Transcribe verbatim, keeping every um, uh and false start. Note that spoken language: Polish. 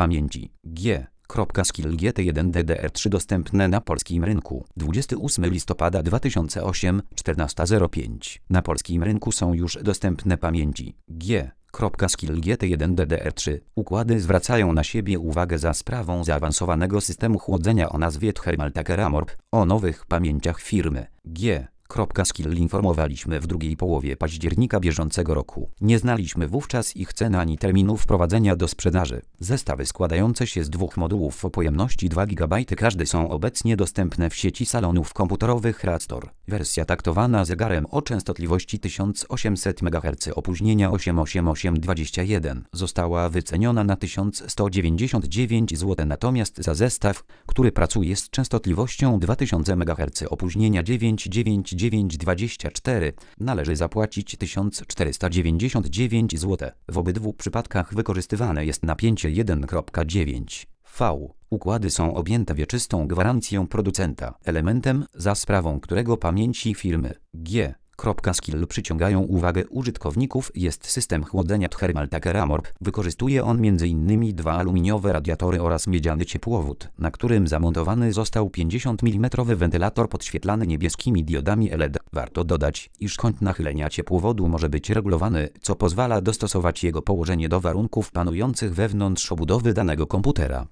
pamięci G. Skill G T jeden D D R trzy dostępne na polskim rynku. dwudziestego ósmego listopada dwa tysiące ósmego, czternasta zero pięć. Na polskim rynku są już dostępne pamięci G. Skill G T jeden D D R trzy. Układy zwracają na siebie uwagę za sprawą zaawansowanego systemu chłodzenia o nazwie Thermal Taker Amorp. O nowych pamięciach firmy G. Skill informowaliśmy w drugiej połowie października bieżącego roku. Nie znaliśmy wówczas ich cen ani terminu wprowadzenia do sprzedaży. Zestawy składające się z dwóch modułów o pojemności dwa gigabajty każdy są obecnie dostępne w sieci salonów komputerowych Radstore. Wersja taktowana zegarem o częstotliwości tysiąc osiemset megaherców opóźnienia osiem tysięcy osiemset osiemdziesiąt dwadzieścia jeden została wyceniona na tysiąc sto dziewięćdziesiąt dziewięć złotych, natomiast za zestaw, który pracuje z częstotliwością dwa tysiące megaherców opóźnienia dziewięć tysięcy dziewięćset dwadzieścia cztery należy zapłacić tysiąc czterysta dziewięćdziesiąt dziewięć złotych. W obydwu przypadkach wykorzystywane jest napięcie jeden przecinek dziewięć V. Układy są objęte wieczystą gwarancją producenta, elementem, za sprawą którego pamięci firmy G. Skill przyciągają uwagę użytkowników jest system chłodzenia Thermal Taker Amorp. Wykorzystuje on między innymi dwa aluminiowe radiatory oraz miedziany ciepłowód, na którym zamontowany został pięćdziesiąt milimetrów wentylator podświetlany niebieskimi diodami L E D. Warto dodać, iż kąt nachylenia ciepłowodu może być regulowany, co pozwala dostosować jego położenie do warunków panujących wewnątrz obudowy danego komputera.